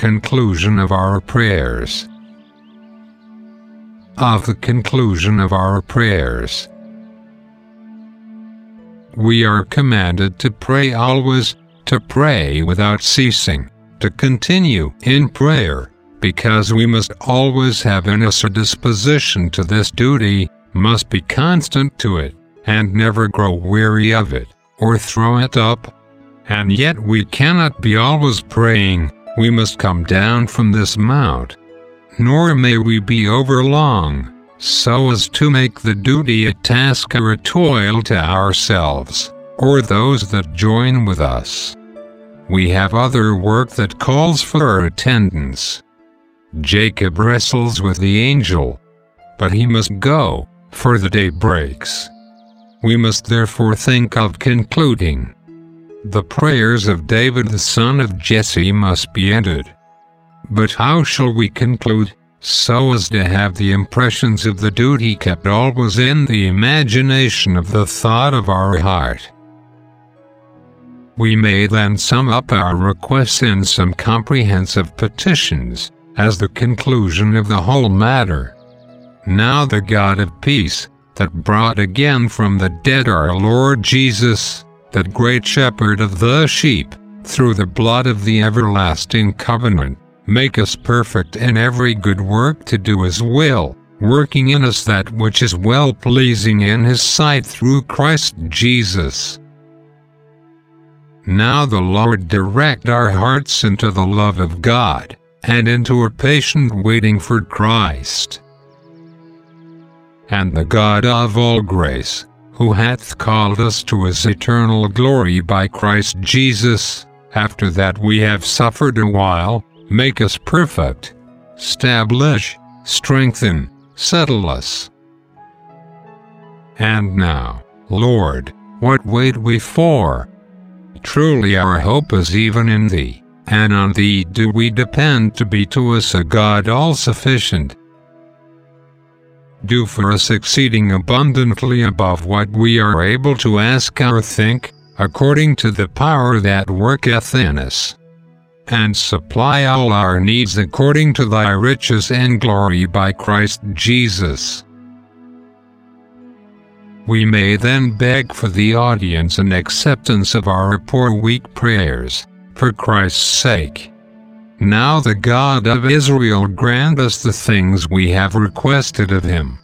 conclusion of our prayers. Of the conclusion of our prayers. We are commanded to pray always, to pray without ceasing, to continue in prayer, because we must always have in us a disposition to this duty, must be constant to it, and never grow weary of it, or throw it up. And yet we cannot be always praying, we must come down from this mount. Nor may we be overlong, so as to make the duty a task or a toil to ourselves, or those that join with us. We have other work that calls for our attendance. Jacob wrestles with the angel, but he must go, for the day breaks. We must therefore think of concluding. The prayers of David the son of Jesse must be ended. But how shall we conclude, so as to have the impressions of the duty kept always in the imagination of the thought of our heart? We may then sum up our requests in some comprehensive petitions, as the conclusion of the whole matter. Now the God of peace, that brought again from the dead our Lord Jesus, that great shepherd of the sheep, through the blood of the everlasting covenant, make us perfect in every good work to do His will, working in us that which is well-pleasing in His sight through Christ Jesus. Now the Lord direct our hearts into the love of God, and into a patient waiting for Christ. And the God of all grace, who hath called us to His eternal glory by Christ Jesus, after that we have suffered a while, make us perfect, establish, strengthen, settle us. And now, Lord, what wait we for? Truly our hope is even in Thee, and on Thee do we depend to be to us a God all-sufficient. Do for us exceeding abundantly above what we are able to ask or think, according to the power that worketh in us. And supply all our needs according to Thy riches and glory by Christ Jesus. We may then beg for the audience and acceptance of our poor weak prayers, for Christ's sake. Now the God of Israel grant us the things we have requested of Him.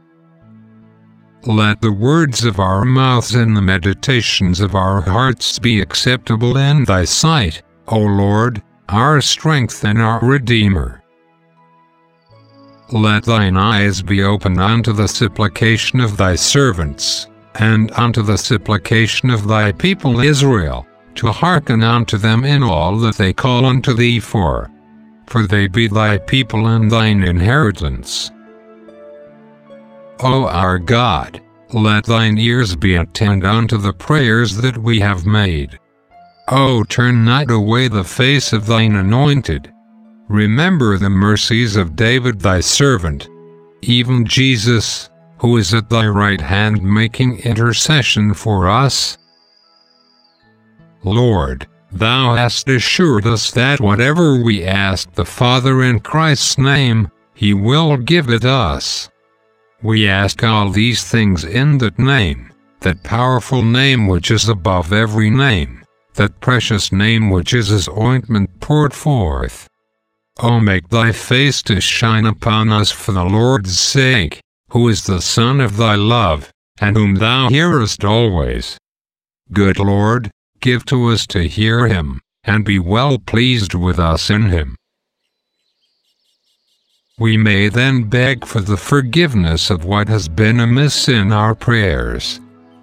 Let the words of our mouths and the meditations of our hearts be acceptable in Thy sight, O Lord, our strength and our Redeemer. Let Thine eyes be open unto the supplication of Thy servants, and unto the supplication of Thy people Israel, to hearken unto them in all that they call unto Thee for they be Thy people and Thine inheritance. O our God, let Thine ears be attentive unto the prayers that we have made. O turn not away the face of Thine anointed. Remember the mercies of David Thy servant, even Jesus, who is at Thy right hand making intercession for us. Lord, Thou hast assured us that whatever we ask the Father in Christ's name, He will give it us. We ask all these things in that name, that powerful name which is above every name, that precious name which is as ointment poured forth. O make Thy face to shine upon us for the Lord's sake, who is the Son of Thy love, and whom Thou hearest always. Good Lord, give to us to hear Him, and be well pleased with us in Him. We may then beg for the forgiveness of what has been amiss in our prayers.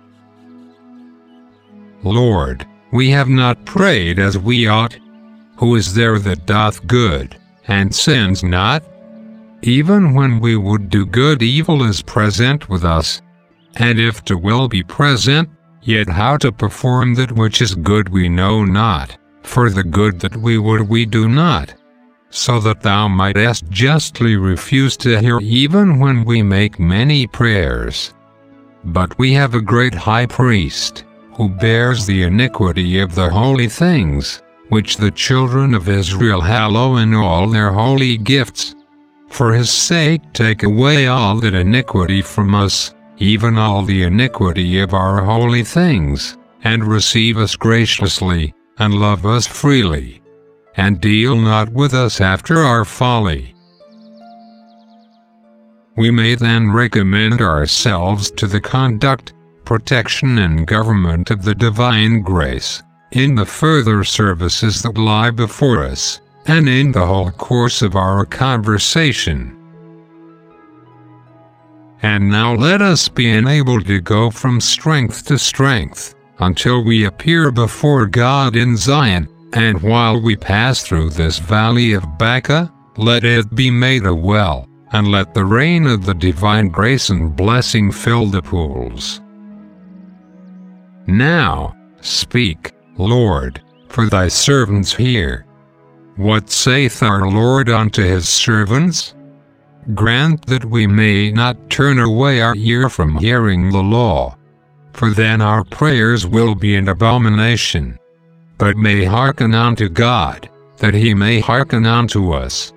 Lord, we have not prayed as we ought. Who is there that doth good, and sins not? Even when we would do good, evil is present with us. And if to will be present, yet how to perform that which is good we know not, for the good that we would we do not. So that Thou mightest justly refuse to hear even when we make many prayers. But we have a great high priest, who bears the iniquity of the holy things, which the children of Israel hallow in all their holy gifts. For his sake take away all that iniquity from us, even all the iniquity of our holy things, and receive us graciously, and love us freely, and deal not with us after our folly. We may then recommend ourselves to the conduct, protection and government of the divine grace, in the further services that lie before us, and in the whole course of our conversation. And now let us be enabled to go from strength to strength, until we appear before God in Zion, and while we pass through this valley of Baca, let it be made a well, and let the rain of the divine grace and blessing fill the pools. Now, speak, Lord, for thy servants hear. What saith our Lord unto his servants? Grant that we may not turn away our ear from hearing the law, for then our prayers will be an abomination, but may hearken unto God, that he may hearken unto us.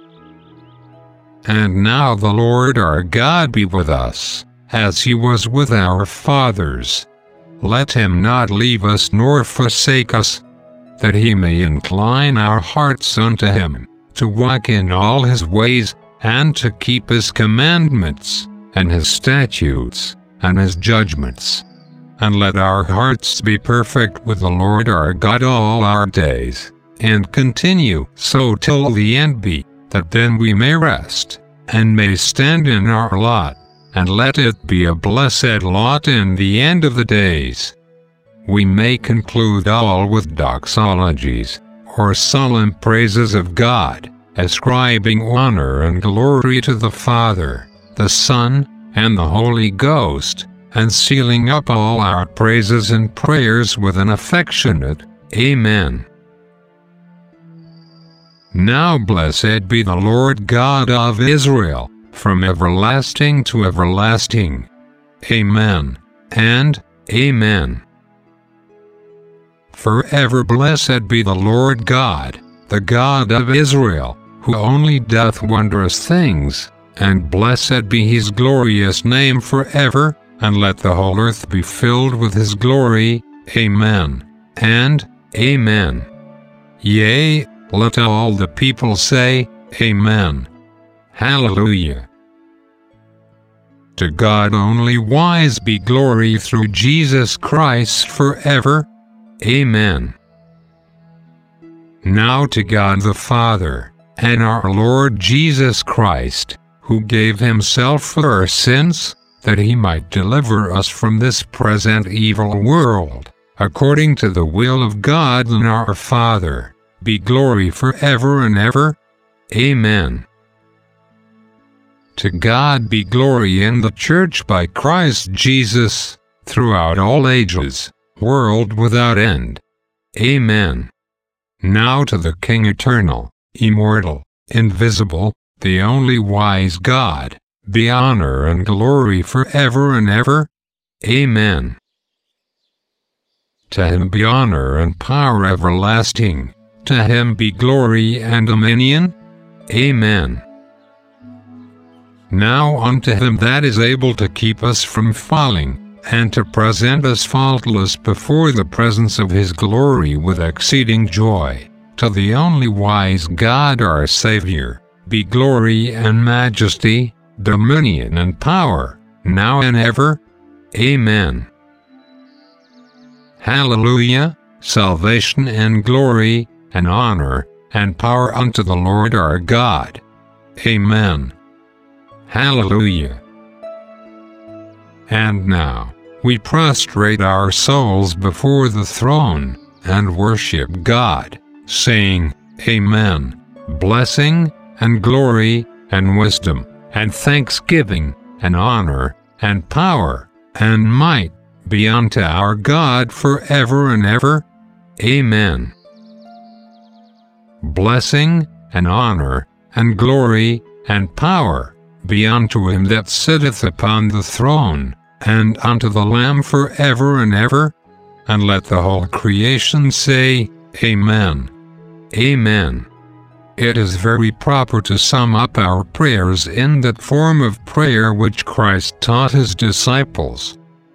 And now the Lord our God be with us, as he was with our fathers. Let him not leave us nor forsake us, that he may incline our hearts unto him, to walk in all his ways, and to keep his commandments, and his statutes, and his judgments. And let our hearts be perfect with the Lord our God all our days, and continue so till the end be, that then we may rest, and may stand in our lot, and let it be a blessed lot in the end of the days. We may conclude all with doxologies, or solemn praises of God, ascribing honor and glory to the Father, the Son, and the Holy Ghost, and sealing up all our praises and prayers with an affectionate Amen. Now blessed be the Lord God of Israel, from everlasting to everlasting. Amen, and Amen. Forever blessed be the Lord God, the God of Israel, who only doth wondrous things, and blessed be his glorious name forever, and let the whole earth be filled with his glory. Amen, and Amen. Yea, let all the people say, Amen. Hallelujah. To God only wise be glory through Jesus Christ forever. Amen. Now to God the Father, and our Lord Jesus Christ, who gave himself for our sins, that he might deliver us from this present evil world, according to the will of God and our Father, be glory forever and ever. Amen. To God be glory in the Church by Christ Jesus, throughout all ages, world without end. Amen. Now to the King eternal, immortal, invisible, the only wise God, be honor and glory forever and ever. Amen. To him be honor and power everlasting, to him be glory and dominion. Amen. Now unto him that is able to keep us from falling, and to present us faultless before the presence of his glory with exceeding joy, to the only wise God our Savior, be glory and majesty, dominion and power, now and ever. Amen. Hallelujah, salvation and glory, and honor, and power unto the Lord our God. Amen. Hallelujah. And now, we prostrate our souls before the throne, and worship God, saying, Amen, blessing, and glory, and wisdom, and thanksgiving, and honor, and power, and might, be unto our God forever and ever. Amen. Blessing, and honor, and glory, and power, be unto him that sitteth upon the throne, and unto the Lamb forever and ever. And let the whole creation say, Amen. Amen. It is very proper to sum up our prayers in that form of prayer which Christ taught his disciples.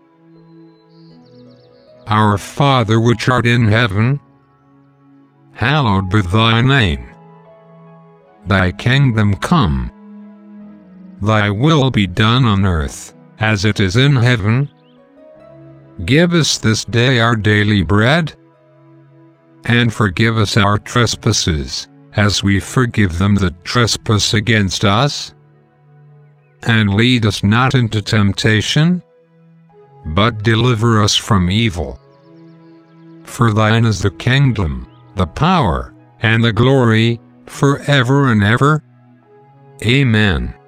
Our Father which art in heaven, hallowed be thy name. Thy kingdom come. Thy will be done on earth, as it is in heaven. Give us this day our daily bread, and forgive us our trespasses, as we forgive them that trespass against us. And lead us not into temptation, but deliver us from evil. For thine is the kingdom, the power, and the glory, forever and ever. Amen.